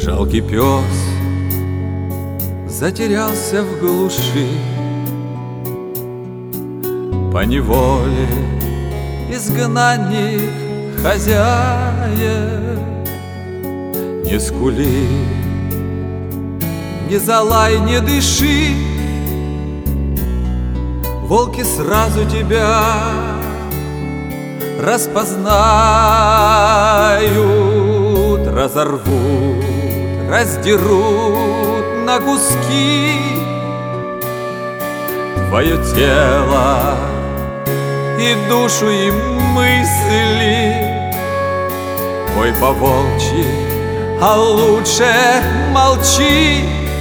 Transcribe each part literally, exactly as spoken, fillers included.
Жалкий пес затерялся в глуши, по неволе изгнанник хозяев. Не скули, не залай, не дыши, волки сразу тебя распознают, разорвут, раздерут на куски твое тело и душу, и мысли. Ой, по-волчьи, а лучше молчи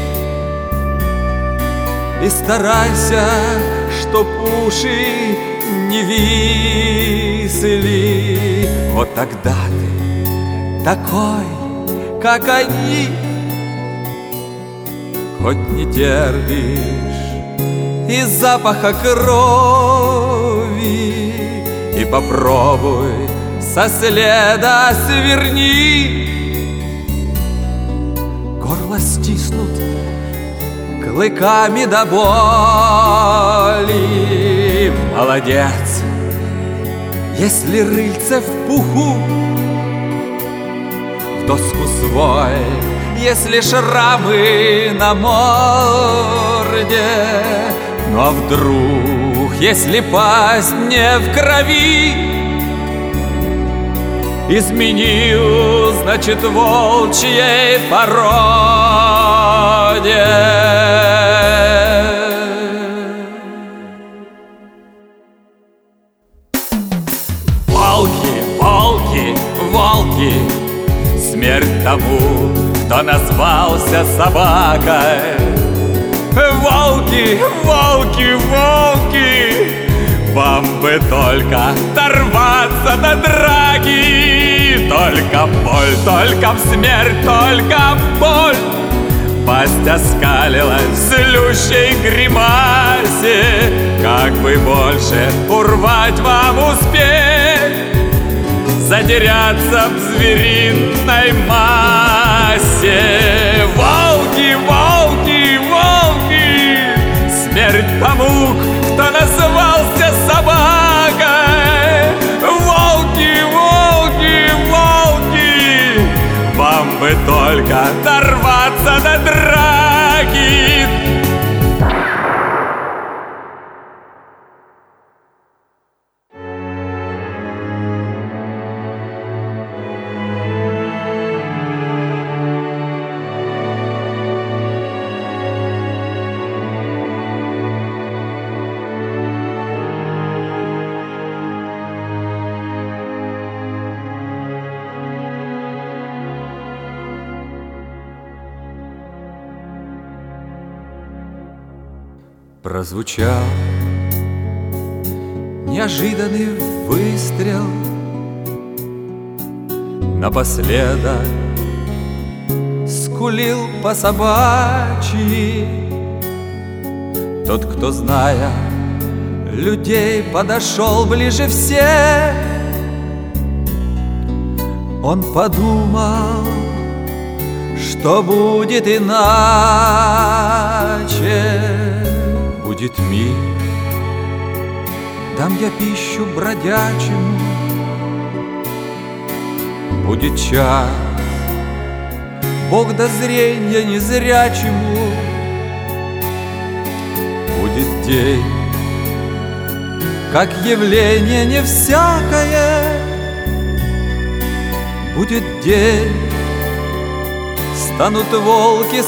и старайся, чтоб уши не висли. Вот тогда ты такой, как они, хоть не терпишь и запаха крови, и попробуй со следа сверни. Горло стиснут клыками до боли. Молодец, если рыльце в пуху, в доску свой, если шрамы на морде. Ну а вдруг, если пасть не в крови, изменил, значит, волчьей породе. Волки, волки, волки, смерть тому, кто назвался собакой. Волки, волки, волки, вам бы только дорваться до драки. Только боль, только в смерть, только боль. Пасть оскалилась в злющей гримасе. Как бы больше урвать вам успеть, затеряться в звериной массе. Волки, волки, волки, смерть тому, кто назвался собакой. Волки, волки, волки, вам бы только дорваться до драки. Прозвучал неожиданный выстрел. Напоследок скулил по собачьи тот, кто, зная людей, подошел ближе всех. Он подумал, что будет иначе. Будет мир, дам я пищу бродячему. Будет час, Бог дозренья незрячему. Будет день, как явление не всякое. Будет день, станут волки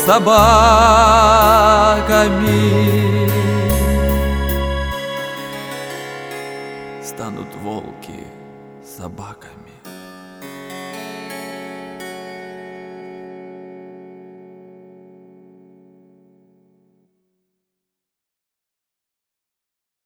собаками. Станут волки собаками.